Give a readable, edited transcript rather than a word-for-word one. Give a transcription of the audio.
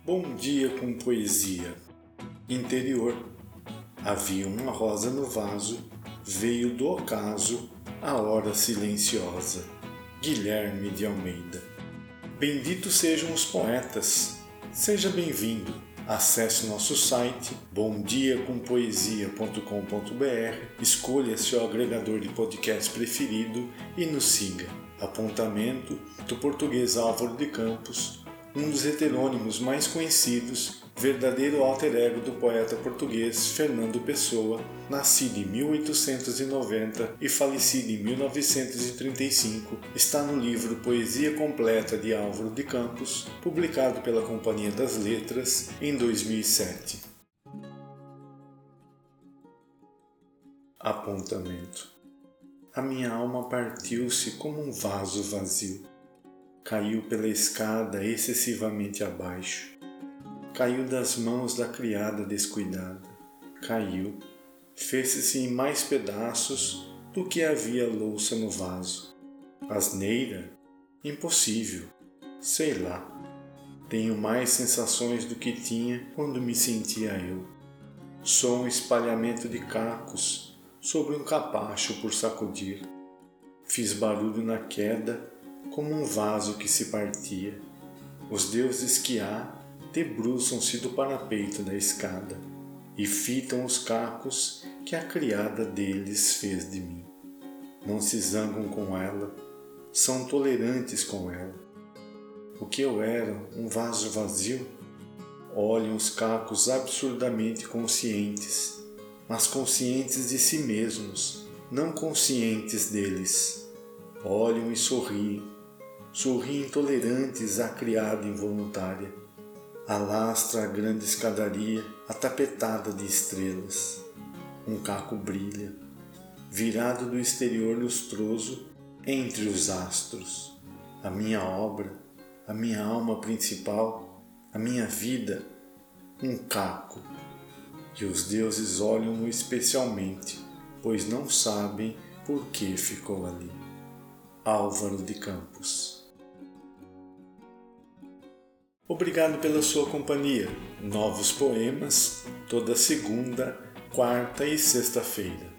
Bom dia com poesia. Interior. Havia uma rosa no vaso, veio do ocaso a hora silenciosa. Guilherme de Almeida. Benditos sejam os poetas. Seja bem-vindo. Acesse nosso site bomdiacompoesia.com.br, escolha seu agregador de podcast preferido e nos siga. Apontamento do português Álvaro de Campos, um dos heterônimos mais conhecidos, verdadeiro alter ego do poeta português Fernando Pessoa, nascido em 1890 e falecido em 1935, está no livro Poesia Completa de Álvaro de Campos, publicado pela Companhia das Letras em 2007. Apontamento. A minha alma partiu-se como um vaso vazio. Caiu pela escada excessivamente abaixo. Caiu das mãos da criada descuidada. Caiu. Fez-se em mais pedaços do que havia louça no vaso. Asneira? Impossível. Sei lá. Tenho mais sensações do que tinha quando me sentia eu. Sou um espalhamento de cacos sobre um capacho por sacudir. Fiz barulho na queda como um vaso que se partia. Os deuses que há debruçam-se do parapeito da escada e fitam os cacos que a criada deles fez de mim. Não se zangam com ela, são tolerantes com ela. O que eu era, um vaso vazio? Olham os cacos absurdamente conscientes, mas conscientes de si mesmos, não conscientes deles. Olham e sorriem tolerantes à criada involuntária. Alastra a grande escadaria atapetada de estrelas. Um caco brilha, virado do exterior lustroso entre os astros. A minha obra, a minha alma principal, a minha vida, um caco. E os deuses olham-no especialmente, pois não sabem por que ficou ali. Álvaro de Campos. Obrigado pela sua companhia. Novos poemas toda segunda, quarta e sexta-feira.